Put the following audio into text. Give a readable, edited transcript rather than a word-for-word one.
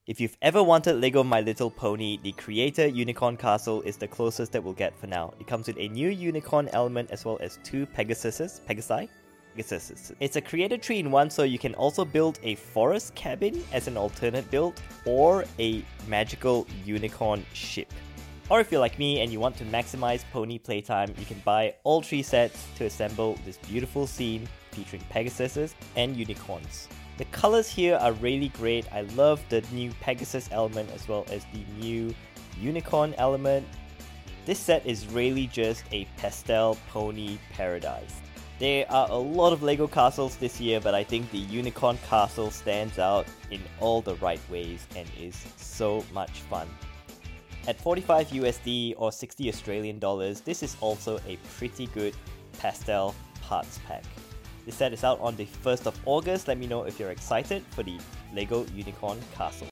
If you've ever wanted LEGO My Little Pony, the Creator Unicorn Castle is the closest that we'll get for now. It comes with a new unicorn element as well as two Pegasi? It's a Creator 3-in-1, so you can also build a forest cabin as an alternate build, or a magical unicorn ship. Or if you're like me and you want to maximize pony playtime, you can buy all 3 sets to assemble this beautiful scene featuring Pegasuses and unicorns. The colors here are really great. I love the new Pegasus element as well as the new unicorn element. This set is really just a pastel pony paradise. There are a lot of LEGO castles this year, but I think the unicorn castle stands out in all the right ways and is so much fun. At 45 USD or 60 Australian dollars, this is also a pretty good pastel parts pack. This set is out on the 1st of August. Let me know if you're excited for the LEGO Unicorn Castle.